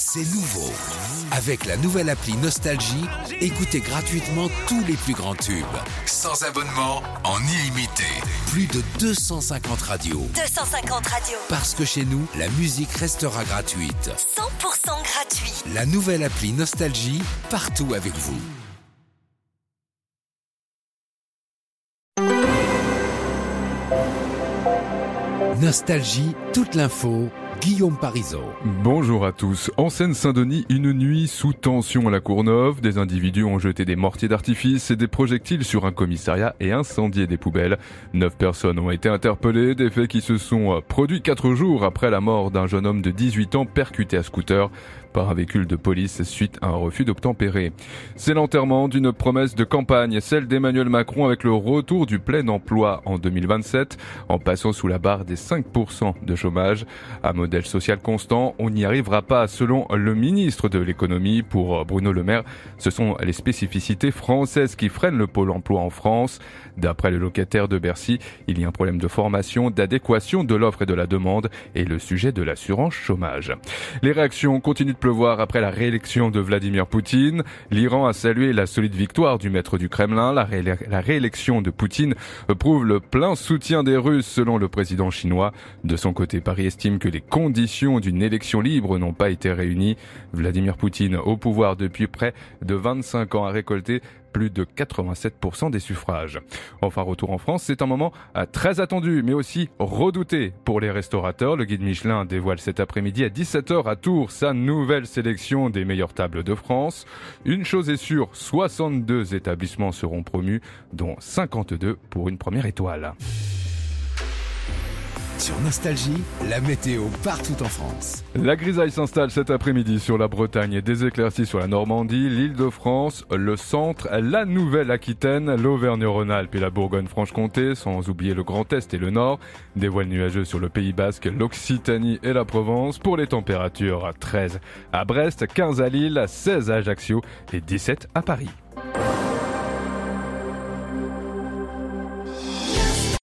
C'est nouveau. Avec la nouvelle appli Nostalgie, écoutez gratuitement tous les plus grands tubes. Sans abonnement, en illimité. Plus de 250 radios. 250 radios. Parce que chez nous, la musique restera gratuite. 100% gratuit. La nouvelle appli Nostalgie, partout avec vous. Nostalgie, toute l'info, Guillaume Parisot. Bonjour à tous. En Seine-Saint-Denis, une nuit sous tension à la Courneuve. Des individus ont jeté des mortiers d'artifice et des projectiles sur un commissariat et incendié des poubelles. 9 personnes ont été interpellées, des faits qui se sont produits 4 jours après la mort d'un jeune homme de 18 ans percuté à scooter par un véhicule de police suite à un refus d'obtempérer. C'est l'enterrement d'une promesse de campagne, celle d'Emmanuel Macron avec le retour du plein emploi en 2027, en passant sous la barre des 5% de chômage. À modèle social constant, on n'y arrivera pas selon le ministre de l'économie. Pour Bruno Le Maire, ce sont les spécificités françaises qui freinent le pôle emploi en France. D'après le locataire de Bercy, il y a un problème de formation, d'adéquation de l'offre et de la demande et le sujet de l'assurance chômage. Les réactions continuent de pleuvoir après la réélection de Vladimir Poutine. L'Iran a salué la solide victoire du maître du Kremlin. La réélection de Poutine prouve le plein soutien des Russes selon le président chinois. De son côté, Paris estime que les conditions d'une élection libre n'ont pas été réunies. Vladimir Poutine, au pouvoir depuis près de 25 ans, a récolté plus de 87% des suffrages. Enfin, retour en France, c'est un moment très attendu, mais aussi redouté pour les restaurateurs. Le guide Michelin dévoile cet après-midi à 17h à Tours sa nouvelle sélection des meilleures tables de France. Une chose est sûre, 62 établissements seront promus, dont 52 pour une première étoile. Sur Nostalgie, la météo partout en France. La grisaille s'installe cet après-midi sur la Bretagne, des éclaircies sur la Normandie, l'Île-de-France, le centre, la Nouvelle-Aquitaine, l'Auvergne-Rhône-Alpes et la Bourgogne-Franche-Comté, sans oublier le Grand Est et le Nord. Des voiles nuageux sur le Pays Basque, l'Occitanie et la Provence. Pour les températures, 13 à Brest, 15 à Lille, 16 à Ajaccio et 17 à Paris.